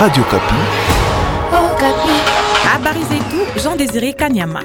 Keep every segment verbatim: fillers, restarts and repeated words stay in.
Radio Kapi. Oh, Kapi. Habari zetu Jean Désiré Kanyama.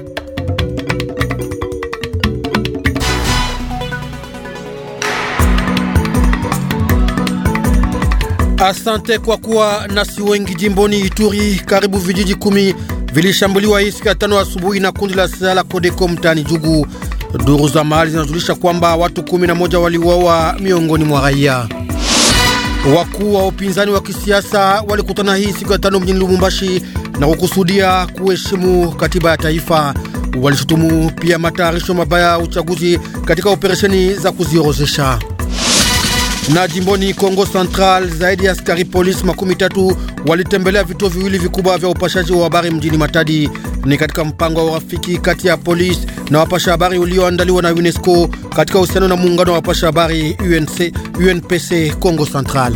Asante kwa kuwa nasi wengi jimboni Ituri. Karibu vijiji kumi vilishambuliwa hii siku ya tano asubuhi na kundi la silaha la Kodeko mtaani Jugu. Duru za mahali zinajulisha kwamba watu kumi na moja waliuawa miongoni mwa raia. Wakuu wa upinzani wa kisiasa walikutana hii siku ya tano mjini Lubumbashi na kukusudia kuheshimu katiba ya taifa. Walishutumu pia matayarisho mabaya ya uchaguzi katika operesheni za kuziorozesha. Na jimboni Kongo Central, zaidi ya askari polisi makumi tatu walitembelea vituo viwili vikubwa vya upashaji wa habari mjini Matadi. Ni katika mpango wa urafiki kati ya polisi na wapasha habari ulioandaliwa na UNESCO katika uhusiano na muungano wa wapasha habari U N C, U N P C Kongo Central.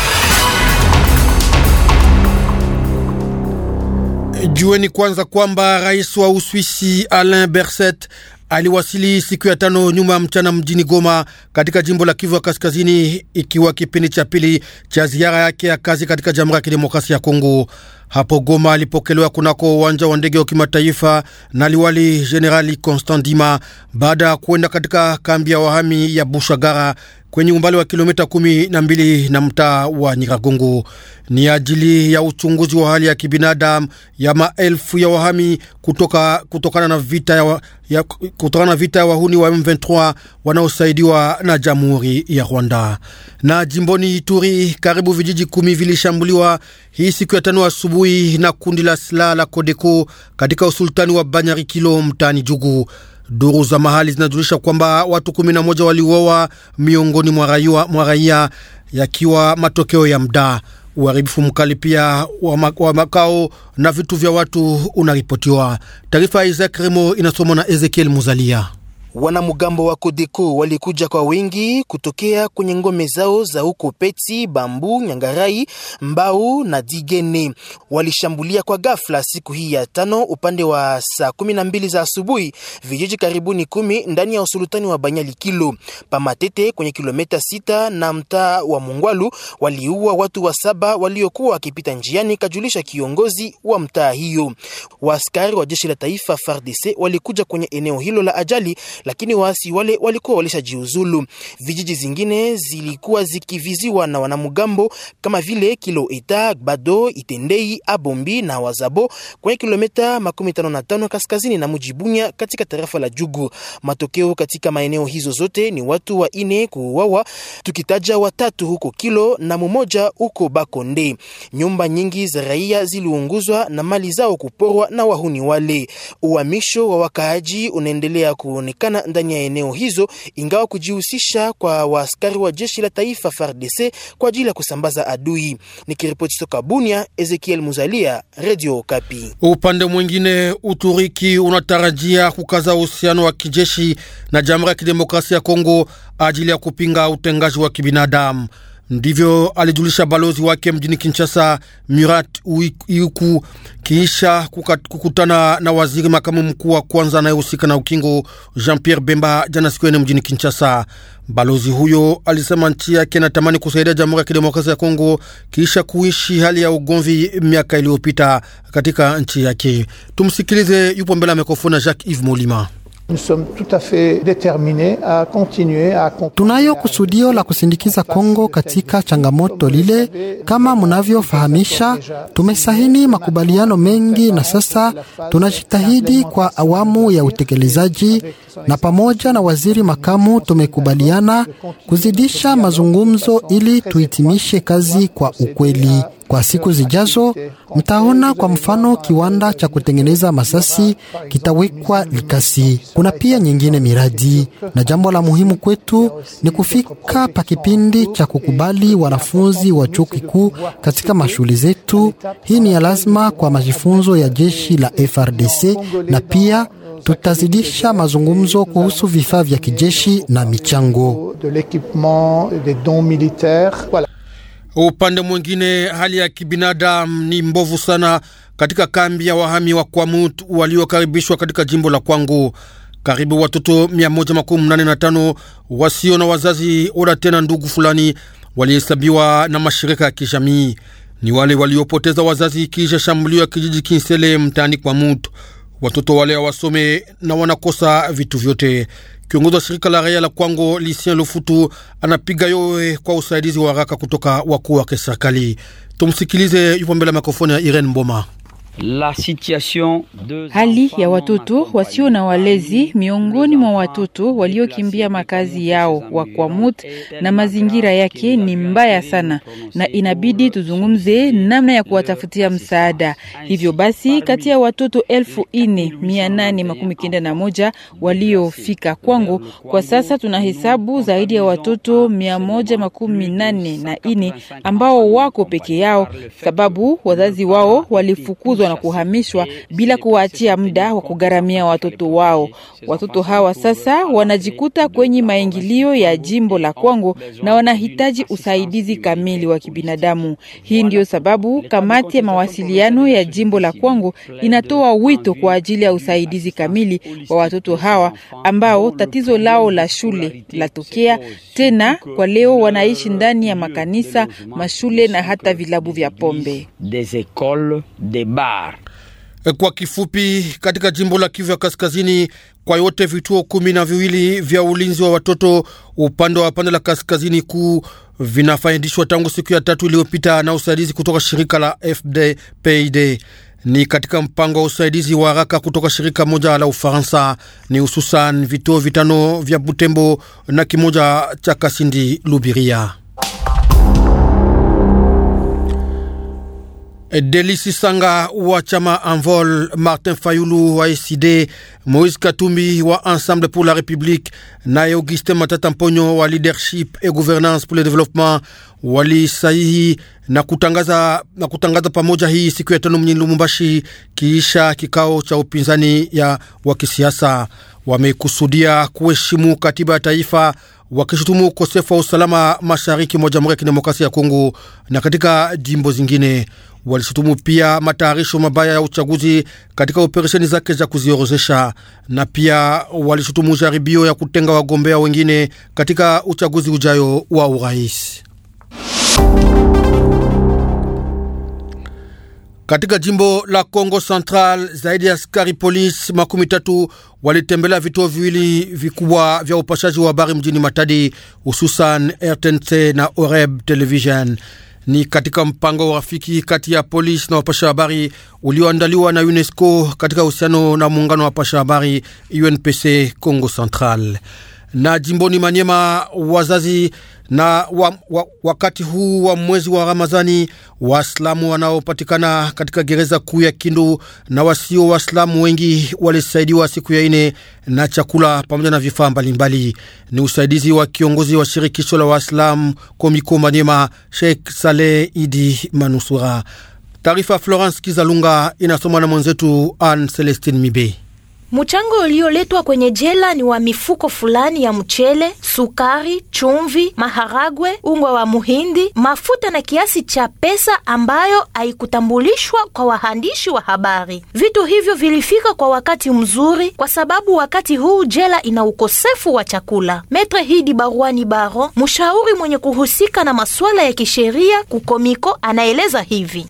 Jueni kwanza kwamba rais wa Uswisi Alain Berset aliwasili siku ya tano nyuma ya mchana mjini Goma katika jimbo la Kivu ya Kaskazini, ikiwa kipindi cha pili cha ziara yake ya kazi katika Jamhuri ya Kidemokrasia ya Kongo. Hapo Goma alipokelewa kunako uwanja wa ndege wa kimataifa na liwali Generali Constant Dima baada ya kuenda katika kambi ya wahami ya Bushagara kwenye umbali wa kilomita kumi na mbili na mtaa wa Nyiragongo. Ni ajili ya uchunguzi wa hali ya kibinadamu ya maelfu ya wahami kutoka kutokana na vita ya, ya kutokana na vita ya wahuni wa M ishirini na tatu wanaosaidiwa na Jamhuri ya Rwanda. Na jimboni Ituri, karibu vijiji kumi vilishambuliwa hii siku ya tano asubuhi na kundi la silaha la Kodeko katika usultani wa Banyarikilo mtaani Jugu. Duru za mahali zinajulisha kwamba watu kumi na moja waliuawa miongoni mwa raia, yakiwa matokeo ya mda. Uharibifu mkali pia wa makao na vitu vya watu unaripotiwa. Taarifa ya Isaac Remo inasomwa na Ezekiel Muzalia. Wanamugambo wa Kodeko walikuja kwa wingi kutokea kwenye ngome zao za huko Peti, Bambu, Nyangarai, Mbau na Digene. Walishambulia kwa ghafla siku hii ya tano upande wa saa kumi na mbili za asubuhi vijiji karibuni kumi ndani ya usultani wa Banyalikilo. Pamatete kwenye kilomita sita na mtaa wa Mungwalu waliua watu wa saba waliokuwa wakipita njiani, kajulisha kiongozi wa mtaa hiyo. Waaskari wa jeshi la taifa F A R D C walikuja kwenye eneo hilo la ajali, lakini waasi wale walikuwa walishajiuzulu. Vijiji zingine zilikuwa zikiviziwa na wanamugambo kama vile Kilo Eta, Bado, Itendei, Abombi na Wazabo kwenye kilomita makumi tano na tano kaskazini na Mujibunya katika tarafa la Jugu. Matokeo katika maeneo hizo zote ni watu wa ine kuuawa, tukitaja watatu huko Kilo na mmoja huko Bakonde. Nyumba nyingi za raia ziliunguzwa na mali zao kuporwa na wahuni wale. Uhamisho wa wakaaji unaendelea kuonekana ndani ya eneo hizo, ingawa kujihusisha kwa waaskari wa jeshi la taifa F A R D C kwa ajili ya kusambaza adui. Nikiripoti toka Bunia, Ezekiel Muzalia, Radio Kapi. Upande mwingine, Uturiki unatarajia kukaza uhusiano wa kijeshi na Jamhuri ya Kidemokrasia ya Kongo ajili ya kupinga utengaji wa kibinadamu. Ndivyo alijulisha balozi wake mjini Kinshasa, Murat Uyuku, kiisha kukutana na waziri makamu mkuu wa kwanza anayehusika na ukingo Jean-Pierre Bemba jana siku ene mjini Kinshasa. Balozi huyo alisema nchi yake inatamani kusaidia Jamhuri ya Kidemokrasia ya Kongo kiisha kuishi hali ya ugomvi miaka iliyopita katika nchi yake. Tumsikilize, yupo mbele ya mikrofoni Jacques Yves Molima. Tunayo kusudio la kusindikiza Kongo katika changamoto lile. Kama mnavyofahamisha, tumesahini makubaliano mengi na sasa tunajitahidi kwa awamu ya utekelezaji, na pamoja na waziri makamu tumekubaliana kuzidisha mazungumzo ili tuhitimishe kazi kwa ukweli. Kwa siku zijazo, mtaona kwa mfano kiwanda cha kutengeneza masasi kitawekwa Likasi. Kuna pia nyingine miradi, na jambo la muhimu kwetu ni kufika pa kipindi cha kukubali wanafunzi wa chuo kikuu katika mashule zetu. Hii ni ya lazima kwa majifunzo ya jeshi la F A R D C, na pia tutazidisha mazungumzo kuhusu vifaa vya kijeshi na michango. Upande mwingine, hali ya kibinadamu ni mbovu sana katika kambi ya wahami wa Kwamut waliokaribishwa katika jimbo la Kwango. Karibu watoto mia moja makumi nane na tano wasio na wazazi wala tena ndugu fulani walihesabiwa na mashirika ya kijamii. ni wale waliopoteza wazazi kisha shambulio ya kijiji Kinsele mtaani kwa Mutu. Watoto wale hawasome na wanakosa vitu vyote. Kiongozi wa shirika la raia la Kwango Lucien Lufutu anapiga yowe kwa usaidizi wa haraka kutoka wakuu wa kiserikali. Tumsikilize, yupo mbele ya mikrofoni ya Irene Mboma. La situation de hali ya watoto wasio na walezi miongoni mwa watoto waliokimbia makazi yao wa Kwamut na mazingira yake ni mbaya sana, na inabidi tuzungumze namna ya kuwatafutia msaada. Hivyo basi, kati ya watoto elfu ine mia nane makumi kenda na moja waliofika Kwango, kwa sasa tunahesabu zaidi ya watoto mia moja makumi nane na ine ambao wako peke yao, sababu wazazi wao walifukuzwa na kuhamishwa bila kuwaachia muda wa kugaramia watoto wao. Watoto hawa sasa wanajikuta kwenye maingilio ya jimbo la Kwango na wanahitaji usaidizi kamili wa kibinadamu. Hii ndio sababu kamati ya mawasiliano ya jimbo la Kwango inatoa wito kwa ajili ya usaidizi kamili wa watoto hawa ambao tatizo lao la shule latokea tena. Kwa leo wanaishi ndani ya makanisa, mashule na hata vilabu vya pombe. des écoles, des bars. Kwa kifupi, katika jimbo la Kivu ya Kaskazini, kwa yote vituo kumi na viwili vya ulinzi wa watoto upande wa pande la kaskazini kuu vinafaidishwa tangu siku ya tatu iliyopita na usaidizi kutoka shirika la F D P I D. Ni katika mpango wa usaidizi wa haraka kutoka shirika moja la Ufaransa, ni hususan vituo vitano vya Butembo na kimoja cha Kasindi Lubiria. Delisi Sanga wa chama Envol, Martin Fayulu wa E C D, Moïse Katumbi wa Ensemble pour la République na Augustin Matata Mponyo wa Leadership et Gouvernance pour le Développement wali sahihi na kutangaza, na kutangaza pamoja hii siku ya tano mjini Lubumbashi kiisha kikao cha upinzani ya wa kisiasa. Wamekusudia kuheshimu katiba ya taifa, wakishutumu ukosefu wa usalama mashariki mwa Jamhuri ya Kidemokrasia ya Kongo na katika jimbo zingine. Walishutumu pia matayarisho mabaya ya uchaguzi katika operesheni zake za kuziorozesha, na pia walishutumu jaribio ya kutenga wagombea wengine katika uchaguzi ujayo wa urais. Katika jimbo la Kongo Central, zaidi ya askari polisi makumi tatu walitembelea vituo viwili vikubwa vya upashaji wa habari mjini Matadi, hususan R T N C na Oreb Television. Ni katika mpango wa rafiki kati ya polisi na wapasha habari ulioandaliwa na UNESCO katika uhusiano na muungano wa wapasha habari U N P C Kongo Central. Na jimboni Maniema, wazazi na wa, wa, wakati huu wa mwezi wa Ramadhani, Waislamu wanaopatikana katika gereza kuu ya Kindu na wasio Waislamu wengi walisaidiwa siku ya ine na chakula pamoja na vifaa mbalimbali. Ni usaidizi wa kiongozi wa shirikisho la Waislamu Komiko Maniema, Sheikh Saleh Idi Manusura. Taarifa Florence Kizalunga inasoma na mwenzetu Anne Celestine Mibe. Mchango ulioletwa kwenye jela ni wa mifuko fulani ya mchele, sukari, chumvi, maharagwe, unga wa muhindi, mafuta na kiasi cha pesa ambayo haikutambulishwa kwa wahandishi wa habari. Vitu hivyo vilifika kwa wakati mzuri kwa sababu wakati huu jela ina ukosefu wa chakula. Metre Hidi Baruani Baro, mshauri mwenye kuhusika na masuala ya kisheria kukomiko, anaeleza hivi.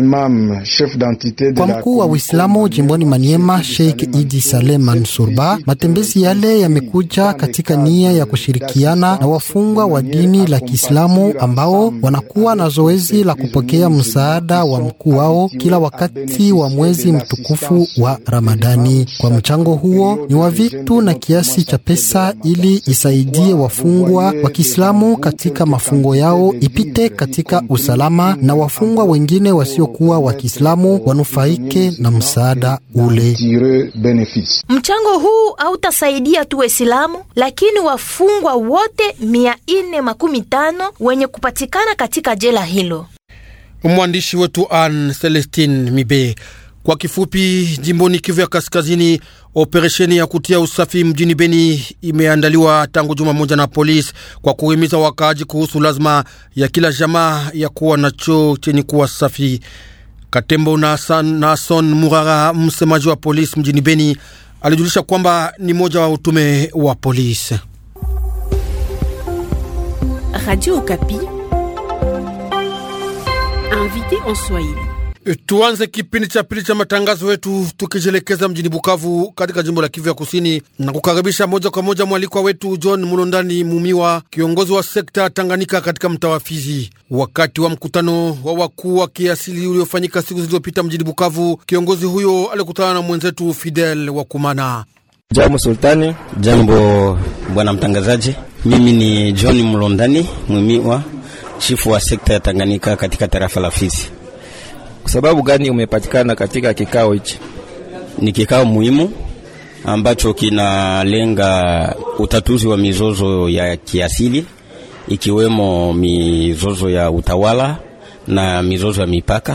Kwa mkuu wa Uislamu jimboni Maniema, Sheikh Idi Saleh Mansurba, matembezi yale yamekuja katika nia ya kushirikiana na wafungwa wa dini la Kiislamu ambao wanakuwa na zoezi la kupokea msaada wa mkuu wao kila wakati wa mwezi mtukufu wa Ramadani. Kwa mchango huo ni wa vitu na kiasi cha pesa ili isaidie wafungwa wa Kiislamu katika mafungo yao ipite katika usalama na wafungwa wengine wasiokuwa wa Kiislamu wanufaike na msaada ule. Mchango huu hautasaidia tu Waislamu, lakini wafungwa wote mia nne makumi tano wenye kupatikana katika jela hilo. Mwandishi wetu Anne Celestine Mibe. Kwa kifupi, jimboni Kivu ya Kaskazini, operesheni ya kutia usafi mjini Beni imeandaliwa tangu juma moja na polisi kwa kuhimiza wakaaji kuhusu lazima ya kila jamaa ya kuwa na choo chenye kuwa safi. Katembo na Son Murara, msemaji wa polisi mjini Beni, alijulisha kwamba ni moja wa utume wa polisi. Radio Okapi, Invité en Swahili. Tuanze kipindi cha pili cha matangazo yetu tukijelekeza mjini Bukavu katika jimbo la Kivu ya Kusini na kukaribisha moja kwa moja mwalikwa wetu John Mulondani Mumiwa, kiongozi wa sekta Tanganyika katika mtaa wa Fizi. Wakati wa mkutano wa wakuu wa kiasili uliofanyika siku zilizopita mjini Bukavu, kiongozi huyo alikutana na mwenzetu Fidel Wakumana. Jambo Sultani. Jambo bwana mtangazaji. Mimi ni John Mulondani Mumiwa, chifu wa sekta ya Tanganyika katika tarafa la Fizi. Kwa sababu gani umepatikana katika kikao hichi? Ni kikao muhimu ambacho kinalenga utatuzi wa mizozo ya kiasili, ikiwemo mizozo ya utawala na mizozo ya mipaka,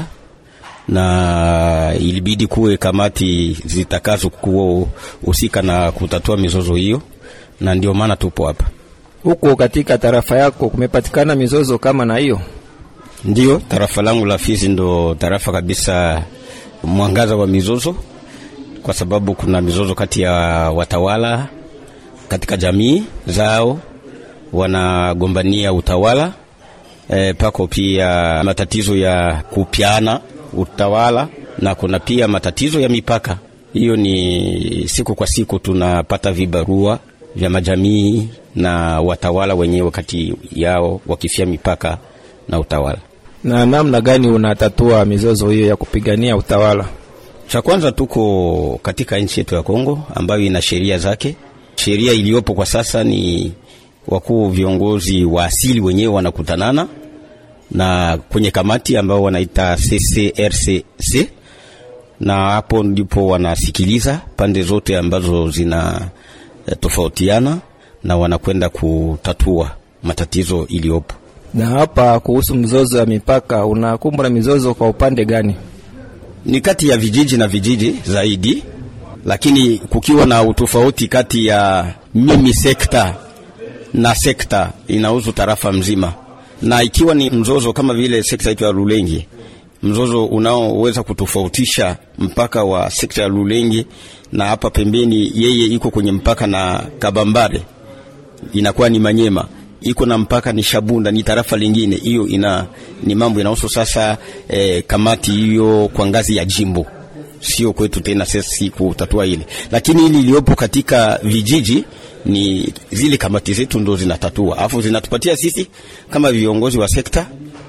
na ilibidi kuwe kamati zitakazo kuhusika na kutatua mizozo hiyo, na ndio maana tupo hapa. Huko katika tarafa yako kumepatikana mizozo kama na hiyo? Ndio, tarafa langu la Fizi ndo tarafa kabisa mwangaza wa mizozo, kwa sababu kuna mizozo kati ya watawala katika jamii zao, wanagombania utawala. E, pako pia matatizo ya kupiana utawala, na kuna pia matatizo ya mipaka. Hiyo ni siku kwa siku tunapata vibarua vya majamii na watawala wenyewe kati yao wakifia mipaka na utawala. Na namna gani unatatua mizozo hiyo ya kupigania utawala? Cha kwanza, tuko katika nchi yetu ya Kongo ambayo ina sheria zake. Sheria iliyopo kwa sasa ni wakuu viongozi wa asili wenyewe wanakutanana na kwenye kamati ambao wanaita C C R C C, na hapo ndipo wanasikiliza pande zote ambazo zina tofautiana na wanakwenda kutatua matatizo iliyopo. Na hapa kuhusu mzozo wa mipaka, unakumbana mizozo kwa upande gani? Ni kati ya vijiji na vijiji zaidi, lakini kukiwa na utofauti kati ya mimi sekta na sekta inahusu tarafa mzima. Na ikiwa ni mzozo kama vile sekta yetu ya Lulengi, mzozo unaoweza kutofautisha mpaka wa sekta ya Lulengi na hapa pembeni yeye iko kwenye mpaka na Kabambare, inakuwa ni Manyema, iko na mpaka ni Shabunda, ni tarafa lingine. Hiyo ina ni mambo inahusu sasa eh, kamati hiyo kwa ngazi ya jimbo, sio kwetu tena sisi kutatua ile. Lakini ili iliyopo katika vijiji ni zile kamati zetu ndo zinatatua, afu zinatupatia sisi kama viongozi wa sekta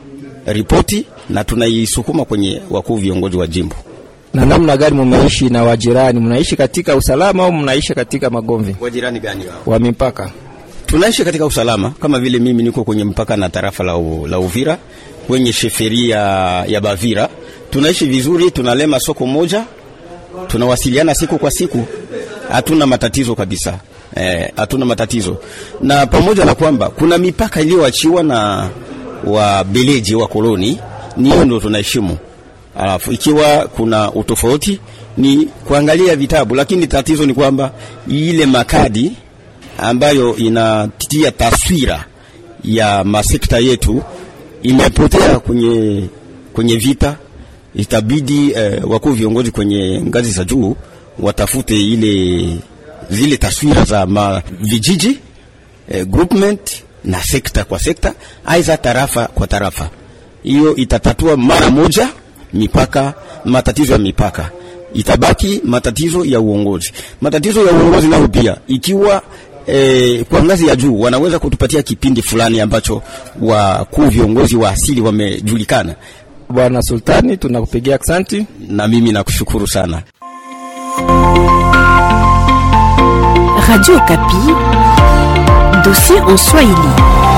ripoti, na tunaisukuma kwenye wakuu viongozi wa jimbo. Na namna gani mnaishi na wajirani? Mnaishi katika usalama au mnaishi katika magomvi? Wajirani gani wao? Wa mipaka. Tunaishi katika usalama, kama vile mimi niko kwenye mpaka na tarafa la, u, la Uvira kwenye sheferia ya Bavira. Tunaishi vizuri, tunalema soko moja, tunawasiliana siku kwa siku, hatuna matatizo kabisa. Eh, hatuna matatizo. Na pamoja na kwamba kuna mipaka iliyoachiwa na wa beleji wa koloni, niyo ndio tunaheshimu. Alafu ikiwa kuna utofauti ni kuangalia vitabu, lakini tatizo ni kwamba ile makadi ambayo inatia taswira ya masekta yetu imepotea kwenye kwenye vita. Itabidi eh, wakuu viongozi kwenye ngazi za juu watafute ile zile taswira za ma vijiji, eh, groupment na sekta kwa sekta, aiza tarafa kwa tarafa. Hiyo itatatua mara moja mipaka, matatizo ya mipaka. Itabaki matatizo ya uongozi. Matatizo ya uongozi nao pia, ikiwa E, kwa ngazi ya juu wanaweza kutupatia kipindi fulani ambacho wakuu viongozi wa asili wamejulikana. Bwana Sultani, tunakupigia asante. Na mimi nakushukuru sana. Radio Kapi, dossier en Swahili.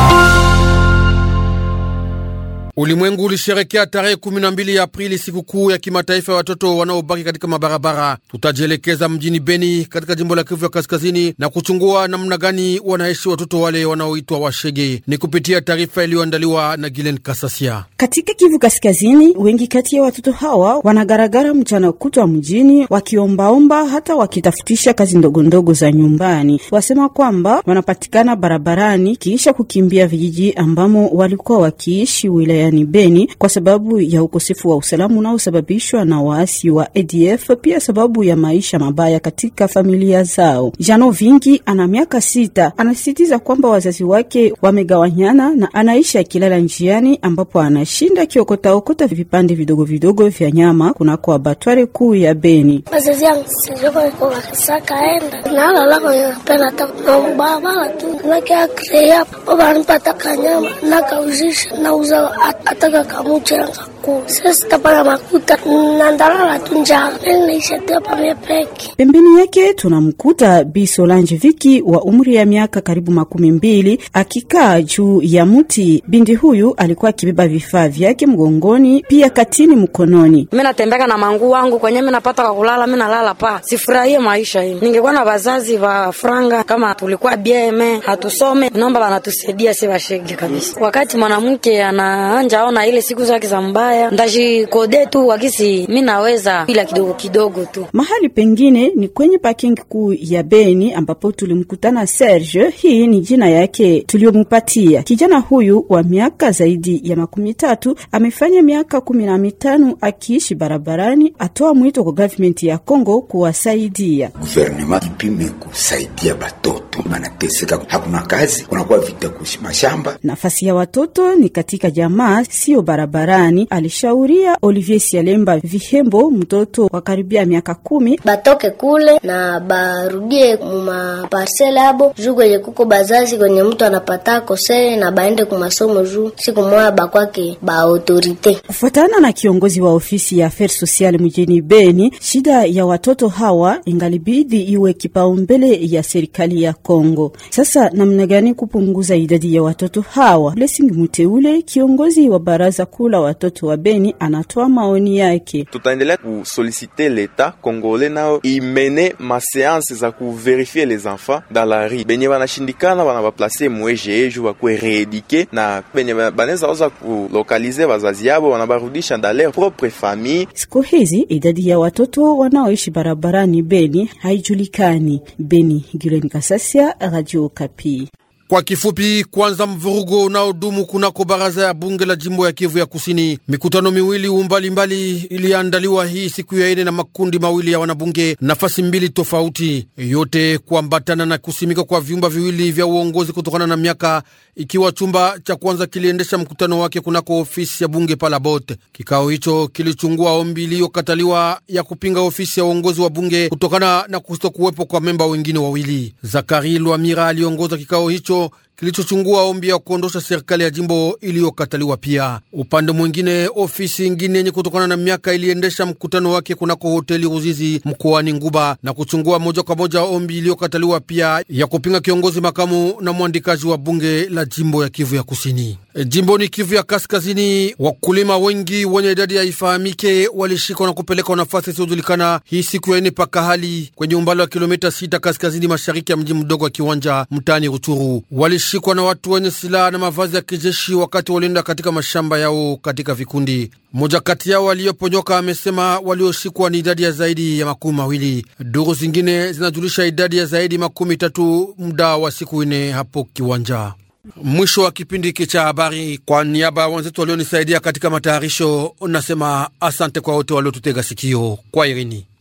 Ulimwengu ulisherekea tarehe kumi na mbili ya Aprili sikukuu ya kimataifa ya watoto wanaobaki katika mabarabara. Tutajielekeza mjini Beni katika jimbo la Kivu ya Kaskazini na kuchungua namna gani wanaishi watoto wale wanaoitwa washege. Ni kupitia taarifa iliyoandaliwa na Gilen Kasasia. Katika Kivu Kaskazini, wengi kati ya watoto hawa wanagaragara mchana kutwa mjini wakiombaomba, hata wakitafutisha kazi ndogondogo za nyumbani. Wasema kwamba wanapatikana barabarani kisha kukimbia vijiji ambamo walikuwa wakiishi wilaya wilayani Beni kwa sababu ya ukosefu wa usalama unaosababishwa na waasi wa A D F, pia sababu ya maisha mabaya katika familia zao. Jano Vingi ana miaka sita, anasisitiza kwamba wazazi wake wamegawanyana na anaisha kilala njiani ambapo anashinda kiokota okota vipande vidogo vidogo vya nyama kunako abatware kuu ya Beni. Wazazi yangu sijoko kwa kisaka enda na lala kwa pena ta baba tu na kia krea baba anipata kanyama na kauzisha na uza ataka kamuchera ku sasa tapana makuta na ndalala tu njaa nilisha tepa mepeki. Pembeni yake tunamkuta Bi Solange Viki wa umri ya miaka karibu makumi mbili akikaa juu ya mti. Bindi huyu alikuwa akibeba vifaa vyake mgongoni pia katini mkononi. Mimi natembeka na mangu wangu kwenye mimi napata kwa kulala, mimi nalala pa. Sifurahie maisha hii. Ningekuwa na wazazi wa franga kama tulikuwa bieme hatusome, naomba wanatusaidia si washege kabisa. Wakati mwanamke anaanja ona ile siku zake za mbaya, ndaji kode tu wakisi mimi naweza bila kidogo kidogo tu. Mahali pengine ni kwenye parking kuu ya Beni ambapo tulimkutana Serge. Hii ni jina yake tuliompatia. Kijana huyu wa miaka zaidi ya makumi tatu amefanya miaka kumi na mitano akiishi barabarani. Atoa mwito kwa government ya Kongo kuwasaidia. Gouvernement ipime kusaidia batoto banateseka, hakuna kazi, kunakuwa vita kuishi mashamba. Nafasi ya watoto ni katika jamaa, sio barabarani, alishauria Olivier Sialemba Vihembo, mtoto wa karibia miaka kumi. Batoke kule na barudie muma parcela hapo juu kwenye kuko bazazi kwenye mtu anapata kose na baende kumasomo juu siku moja bakwake ba autorite. Kufuatana na kiongozi wa ofisi ya Affaires Sociales mjini Beni, shida ya watoto hawa ingalibidi iwe kipaumbele ya serikali ya Kongo. Sasa namna gani kupunguza idadi ya watoto hawa? Blessing Muteule, kiongozi wa baraza kula watoto wa Beni, anatoa maoni yake. Tutaendelea kusoliciter l'État congolais nao imene ma séance za kuverifier les enfants dans la rue. Benye banashindikana bana ba placer mweje ejo ba ku rééduquer na benye banaweza oza ku localiser wazazi yabo wanabarudisha dans leur propre famille. Siku hizi idadi ya watoto wanaoishi barabarani Beni haijulikani. Beni, Gulen Kasasia, Radio Kapi. Kwa kifupi, kwanza mvurugo unaodumu kunako baraza ya bunge la jimbo ya Kivu ya Kusini. Mikutano miwili umbalimbali iliandaliwa hii siku ya ine na makundi mawili ya wanabunge, nafasi mbili tofauti, yote kuambatana na kusimika kwa vyumba viwili vya uongozi kutokana na miaka, ikiwa chumba cha kwanza kiliendesha mkutano wake kunako ofisi ya bunge Palabot. Kikao hicho kilichungua ombi iliyokataliwa ya kupinga ofisi ya uongozi wa bunge kutokana na kutokuwepo kwa memba wengine wawili. Zakari Lwamira aliongoza kikao hicho kilichochungua ombi ya kuondosha serikali ya jimbo iliyokataliwa pia. Upande mwingine, ofisi ingine yenye kutokana na miaka iliendesha mkutano wake kunako hoteli Ruzizi mkoani Nguba na kuchungua moja kwa moja ombi iliyokataliwa pia ya kupinga kiongozi makamu na mwandikaji wa bunge la jimbo ya Kivu ya Kusini. E, jimbo ni Kivu ya Kaskazini, wakulima wengi wenye idadi ya ifahamike walishikwa na kupelekwa nafasi isiyojulikana hii siku ya ine paka hali kwenye umbali wa kilomita sita kaskazini mashariki ya mji mdogo wa Kiwanja mtani Ruchuru. Walishikwa na watu wenye silaha na mavazi ya kijeshi wakati walienda katika mashamba yao katika vikundi. Mmoja kati yao walioponyoka amesema walioshikwa ni idadi ya zaidi ya makumi mawili. Duru zingine zinajulisha idadi ya zaidi makumi tatu muda wa siku ine hapo Kiwanja. Mwisho wa kipindi hiki cha habari, kwa niaba ya wenzetu walionisaidia katika matayarisho, nasema asante kwa wote waliotutega sikio. Kwa irini.